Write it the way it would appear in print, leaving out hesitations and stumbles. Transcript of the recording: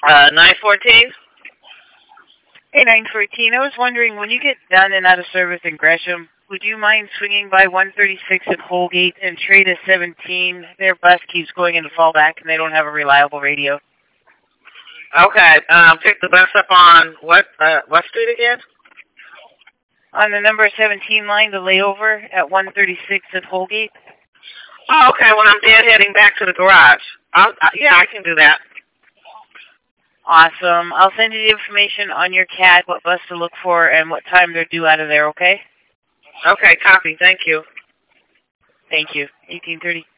914? Hey, 914. I was wondering, when you get done and out of service in Gresham, would you mind swinging by 136 at Holgate and trade a 17? Their bus keeps going into fallback, and they don't have a reliable radio. Okay. Pick the bus up on what street again? On the number 17 line, the layover at 136 at Holgate. Oh, okay. When I'm heading back to the garage. Yeah, I can do that. Awesome. I'll send you the information on your CAD, what bus to look for, and what time they're due out of there, okay? Okay, copy. Thank you. Thank you. 1830.